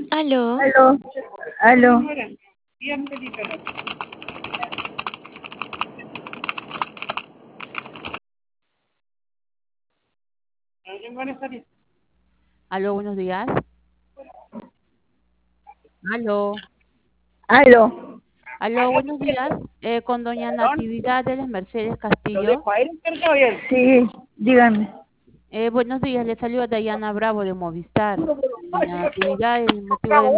Aló, Aló, aló. Aló, buenos días. Aló, Aló. aló, buenos días. Con doña Natividad de las Mercedes Castillo. Sí, dígame. Buenos días, le saluda Dayana Bravo de Movistar. Doña Natividad, el motivo de